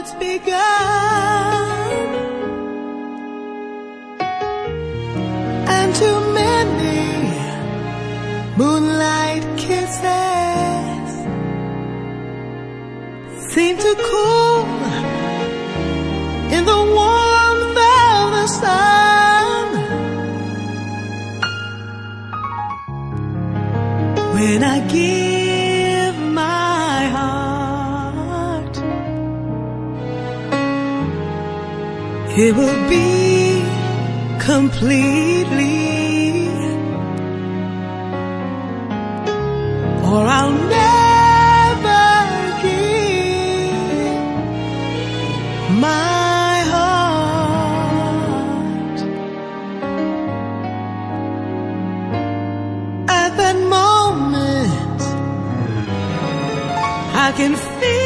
it's begun, and too many moonlight kisses seem to cool in the warmth of the sun. When I give my heart, it will be completely, or I'll never give my heart. At that moment, I can feel